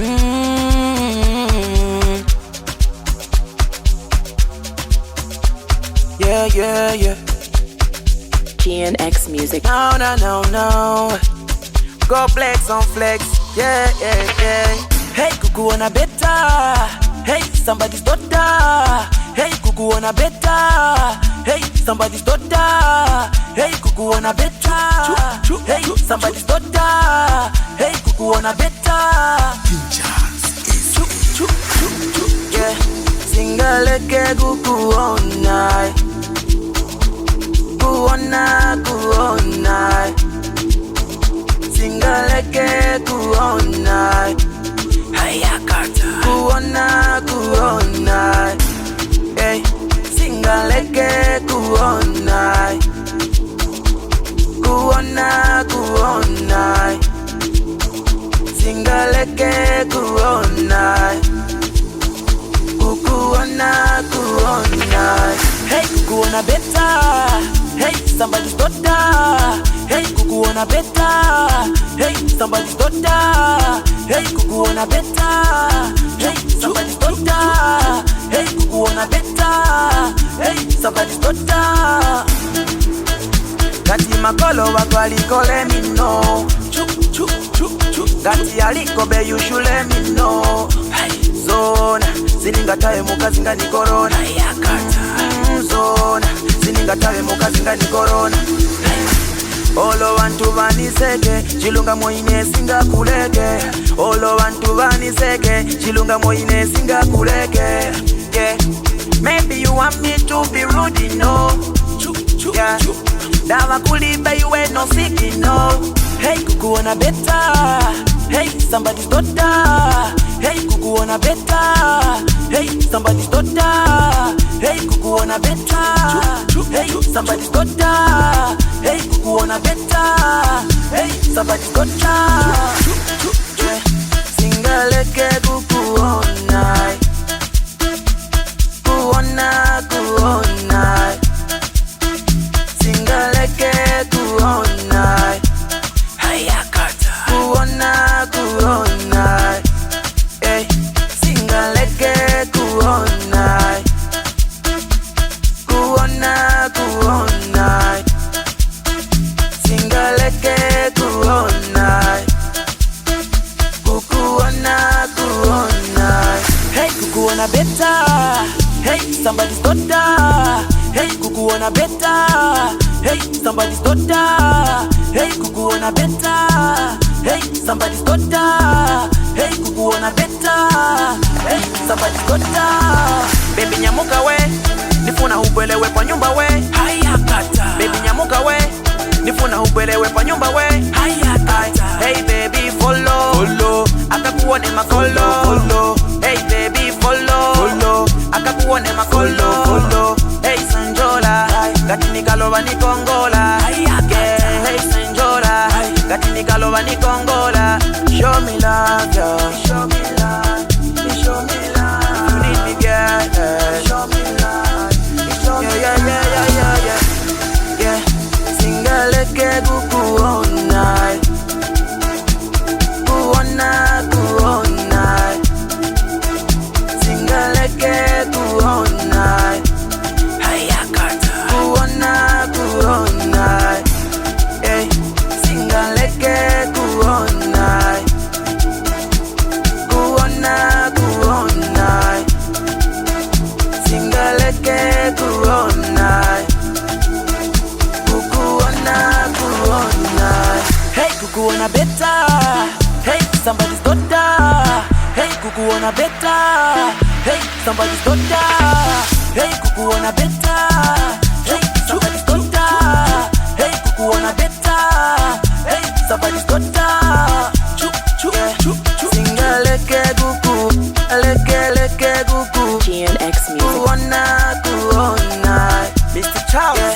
Yeah, yeah, yeah. GNX Music. No, no, no, no. Go flex on flex. Yeah, yeah, yeah. Hey, kuku wanna better. Hey, somebody's daughter. Hey, kuku wanna better. Hey, somebody's daughter. Hey, kuku wanna better. Hey, somebody's daughter. Hey, kuku wanna better. Yeah, singaleke kuku onai. Kuona, kuona. Singaleke kuona. Hayakata. Kuona, kuona. Hey, singaleke kuona. Kuona, kuona. Singaleke kuona. Kuona, kuona. Hey, kuona better. Hey, somebody's daughter. Hey, kuona better. Hey, somebody's daughter. Hey, kuona better. Hey, somebody's daughter. Hey, kuona better. Hey, somebody's daughter. Gati makolo wako aliko let me know. Gati aliko be you should let me know. Zona, siningatawe mukazinga ni corona. Zona, siningatawe mukazinga ni corona. Olo wantu vaniseke, chilunga moine singa kuleke. Olo wantu vaniseke, chilunga moine singa kuleke. Yeah, maybe you want me to be rude, you know. Yeah, dawa kulibe you ain't no sick, you know. Hey, kukuona better. Hey, somebody's daughter. Hey, kukuona better. Hey, somebody's daughter. Hey, kukuona better. Hey, somebody's daughter. Hey, kukuona better. Hey, somebody's daughter. Yeah, singaleke kukuona. Kuona, kuona. Singaleke kuona. Hayakata. Kuona, kuona. Hey, singaleke kuona. Kuona, kuona. Singaleke kuona. Kukuona, kuona. Hey, kukuona better. Hey, somebody's daughter. Hey, kukuona better. Hey, somebody's daughter. Hey, kukuona better. Hey, somebody's daughter. Hey, kukuona better. Hey, somebody's daughter. Baby nyamuka we, nifuna ubelewe kwa nyumba we. Hayakata. Baby nyamuka we, nifuna ubelewe kwa nyumba we. Hayakata. Hey baby follow, akakuone makolo. Hey baby follow, akakuone makolo. Hey Sanjola, gatini kaloba ni Kongola. Yeah, hey Sanjola, gatini kaloba ni Kongola. Show me love, yeah. Show me love, show me love. You need me, girl. Show me love, show me love. Yeah. Singaleke kukuona. Kuona, kuona. Singaleke kuona. Hayakata. Kuona, kuona. Hey, singaleke kuona. Kuona, kuona. Singaleke kuona. Kukuona, kuona. Hey, kukuona better. Hey, somebody's daughter. Hey, kukuona better. Hey, somebody's daughter. Hey, kukuona better. Hey, somebody's daughter. Hey, kukuona better. Hey, somebody's daughter. Singaleke kuku, leke kuku. GNX Music. Kuona, kuona. Mr. Charles.